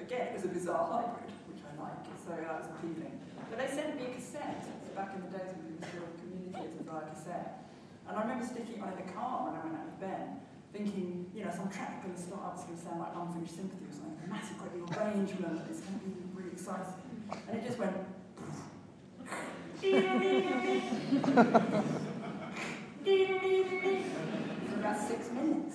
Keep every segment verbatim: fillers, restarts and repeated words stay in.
again, it was a bizarre hybrid, which I like, so that was appealing. But they sent me a cassette, back in the days when we were still communicating via cassette. And I remember sticking it on in the car when I went out with Ben, thinking, you know, some track going to start up, it's going to sound like Unfinished Sympathy or something, a massive great big arrangement, it's going to be really exciting. And it just went... for about six minutes.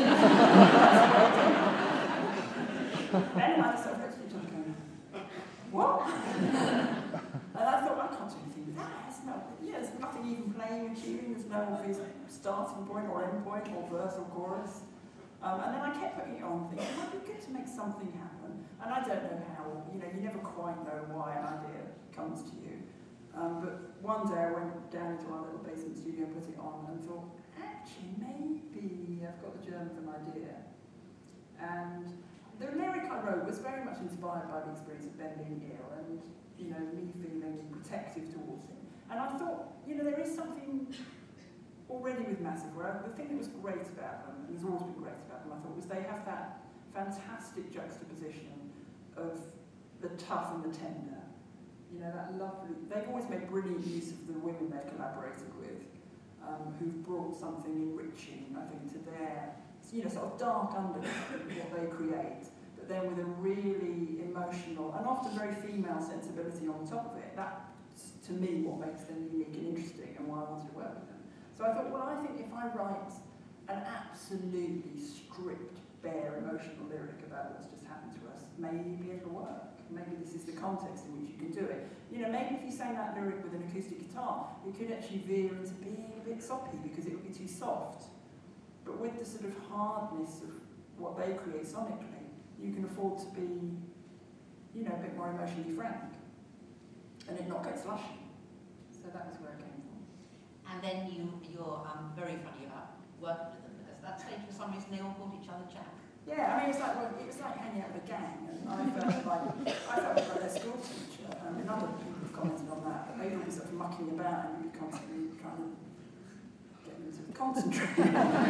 Ben and I just sort of looked at each other going, what? And I thought, well, I can't do anything with that. It's no, yeah, there's nothing even playing a tune, there's no obvious starting point or end point or verse or chorus. Um, and then I kept putting it on, thinking, it might be good to make something happen. And I don't know how, you know, you never quite know why an idea comes to you. Um, but one day I went down into our little basement studio and put it on and thought, actually, maybe I've got the germ of an idea. And the lyric I wrote was very much inspired by the experience of Ben being ill and, you know, me feeling protective towards him. And I thought, you know, there is something already with Massacre. The thing that was great about them, and has always been great about them, I thought, was they have that fantastic juxtaposition of the tough and the tender. You know, that lovely... They've always made brilliant use of the women they've collaborated with, um, who've brought something enriching, I think, to their, you know, sort of dark undertone of what they create, but then with a really emotional and often very female sensibility on top of it. That's, to me, what makes them unique and interesting and why I wanted to work with them. So I thought, well, I think if I write an absolutely stripped, bare, emotional lyric about what's just happened to us, maybe it'll work. Maybe this is the context in which you can do it. You know, maybe if you sang that lyric with an acoustic guitar, it could actually veer into being a bit soppy because it would be too soft. But with the sort of hardness of what they create sonically, you can afford to be, you know, a bit more emotionally frank and it not get slushy. So that was where it came from. And then you, you're um, very funny about working with them because at that stage, for some reason, they all called each other Jack. Yeah, I mean, it was like, well, it was like hanging out with a gang, and I felt like, I felt like their school teacher, um, and other people have commented on that, but they'd all be sort of mucking about and you'd be constantly trying to get them to concentrate.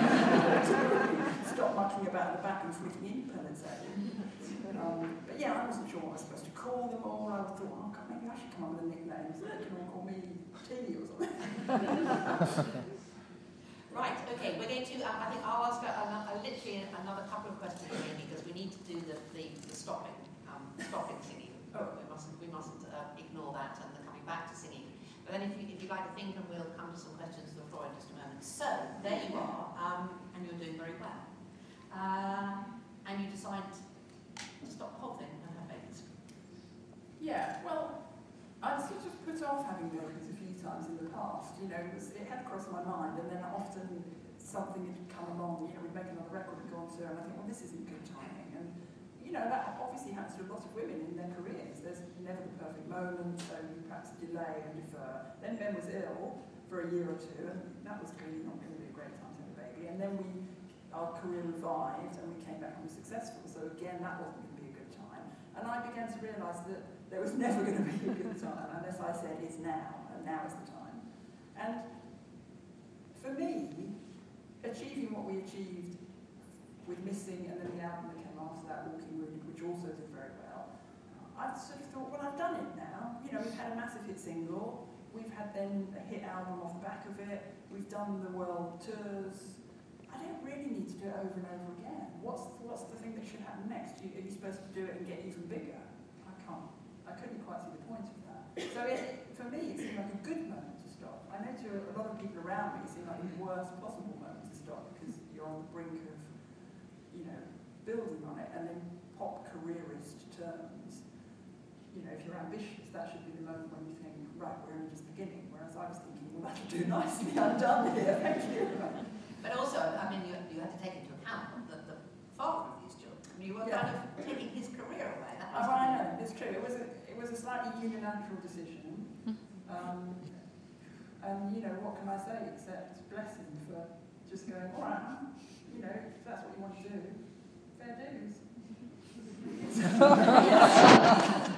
Stop mucking about at the back and flicking impellers at you. Um, but yeah, I wasn't sure what I was supposed to call them all. I thought, oh, God, maybe I should come up with a nickname, so they can all call me T or something. Right, okay, we're going to, um, I think I'll ask a, a, a, literally another couple of questions here because we need to do the, the, the stopping, um, stopping singing. Oh. We mustn't, we mustn't uh, ignore that and the coming back to singing. But then if, you, if you'd like to think, and we'll come to some questions to the floor in just a moment. So, there you are, um, and you're doing very well. Uh, and you decide to stop the whole thing and have babies. Yeah, well, I'd sort of put off having babies a few times in the past. You know, it, was, it had crossed my mind, and then often something had come along. You know, we'd make another record and go on to, and I think, well, this isn't good timing. And you know, that obviously happens to a lot of women in their careers. There's never the perfect moment, so you perhaps delay and defer. Then Ben was ill for a year or two, and that was clearly not going to be a great time to have a baby. And then we, our career revived, and we came back and were successful. So again, that wasn't going to be a good time. And I began to realise that there was never going to be a good time unless I said it's now, and now is the time. And for me, achieving what we achieved with Missing and then the album that came after that, Walking Wounded, which also did very well, I sort of thought, well, I've done it now. You know, we've had a massive hit single, we've had then a hit album off the back of it, we've done the world tours. I don't really need to do it over and over again. What's, what's the thing that should happen next? Are you supposed to do it and get even bigger? I can't. I couldn't quite see the point of that. So it, for me, it seemed like a good moment to stop. I know to a lot of people around me, it seemed like the worst possible moment to stop because you're on the brink of, you know, building on it, and then pop careerist terms. You know, if you're ambitious, that should be the moment when you think, right, we're only just beginning. Whereas I was thinking, well, that'll do nicely. I'm done here. Thank you. But also, I mean, you, you had to take into account the, the father of these children. You were yeah. kind of taking his career away. That oh, I know, it's true. It was a, it was a slightly unilateral decision. Um, and, you know, what can I say except bless him for just going, all right, you know, if that's what you want to do, fair dues.